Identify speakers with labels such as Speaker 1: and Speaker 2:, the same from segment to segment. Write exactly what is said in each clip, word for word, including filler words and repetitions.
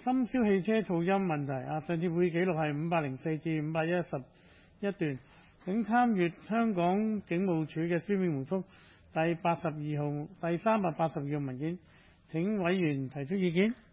Speaker 1: 深宵汽車噪音問題啊，上次會議記錄係五百零四至五百一十一段。請參閱香港警務處嘅書面回覆第八十二號、第三百八十二號文件。請委員提出意見。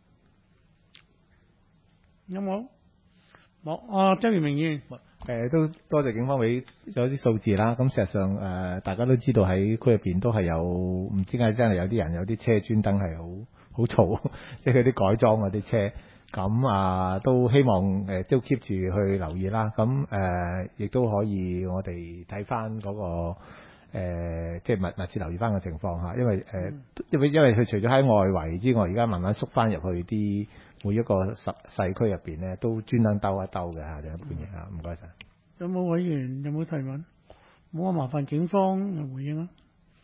Speaker 1: 有冇？冇。啊，周賢明議員。
Speaker 2: 誒、呃、都多謝警方俾咗啲數字啦。咁事實上誒、呃，大家都知道喺區入邊都係有唔知點解真係有啲人有啲車專登係好好嘈，即係佢啲改裝嗰啲車。咁啊，都希望誒、呃、都 keep 住去留意啦。咁誒亦都可以我哋睇翻嗰個、呃、即係密密切留意翻個情況嚇。因為誒、呃，因為因為佢除咗喺外圍之外，而家慢慢縮翻入去啲每一個細細區入邊咧，都專登兜一兜嘅嚇，就一般嘢嚇。唔該晒。
Speaker 1: 有冇委員有冇提問？冇啊，麻煩警方回應啦。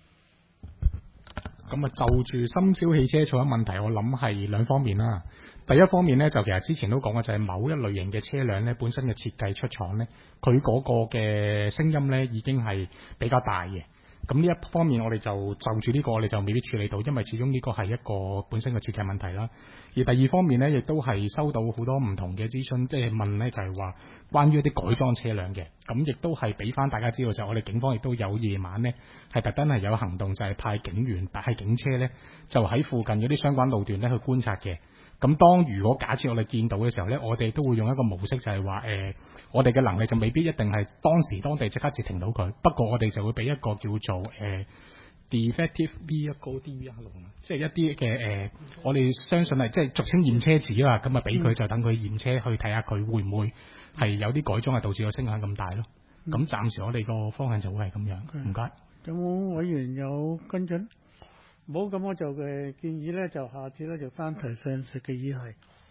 Speaker 3: 咁啊，就住深宵汽車噪音問題，我諗係兩方面啦。第一方面呢，就其實之前都講過，就係某一類型嘅車輛呢，本身嘅設計出廠呢，佢嗰個嘅聲音呢已經係比較大嘅。咁呢一方面，我哋就就住呢個，我哋就未必處理到，因為始終呢個係一個本身嘅設計問題啦。而第二方面呢，亦都係收到好多唔同嘅諮詢，即係問呢，就係話關於一啲改裝車輛嘅。咁亦都係俾翻大家知道，就係我哋警方亦都有夜晚呢，係特登係有行動，就係派警員派警車呢，就喺附近嗰啲相關路段呢去觀察嘅。咁當如果假設我哋見到嘅時候呢，我哋都會用一個模式，就係話誒，我哋嘅能力就未必一定係當時當地即刻截停到佢，不過我哋就會俾一個叫做誒、呃、defective vehicle D V R 即係一啲嘅誒，我哋相信係即係俗稱驗車紙啦，咁啊俾佢就等佢驗車去睇下佢會唔會係有啲改裝係導致個聲響咁大咯。咁、嗯、暫時我哋個方向就會係咁樣。唔該。
Speaker 1: 有冇委員有跟進？冇，咁我就嘅建議咧，就下次咧就翻提上述嘅議題。